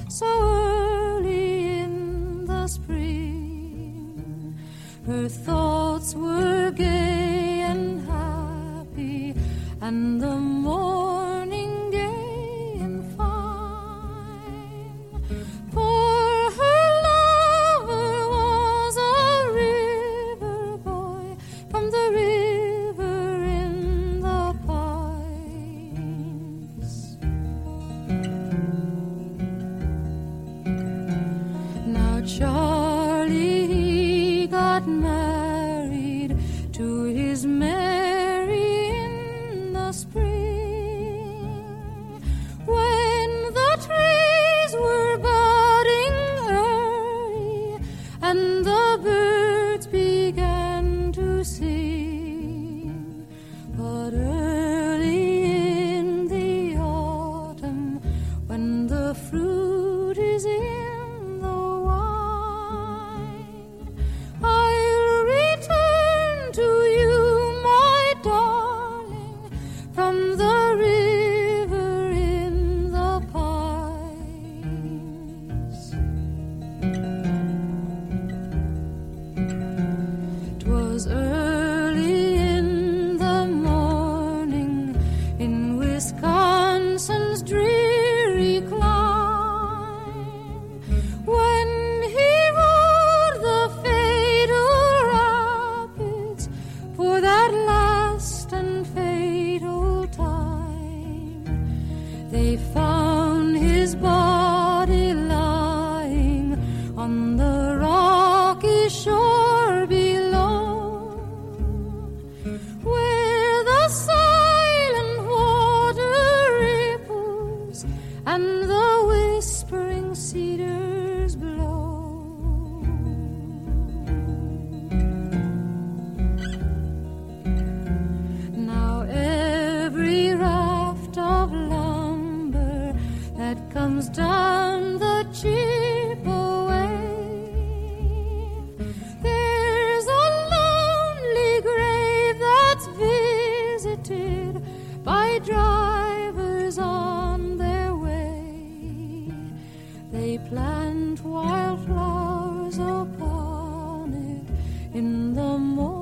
so early in the spring. Her thoughts were gay and happy, and the morning gay and fine. For her lover was a river boy from the river in the pines. Now Charlie, he got married to his Mary in the spring, when the trees were budding early and the birds began to sing. But early in the autumn, when the fruit is in the wine, I'll return to you, my darling, from the river in the pines. 'Twas early in the morning in Wisconsin's dreary clime, when he rode the fatal rapids for that last and fatal time. They found his body lying on the rocky shore below, where the silent water ripples and the whispering cedars blow. Now every raft of lumber that comes down the Chippewa, there's a lonely grave that's visited by drivers on their way. They plant wildflowers upon it in the morning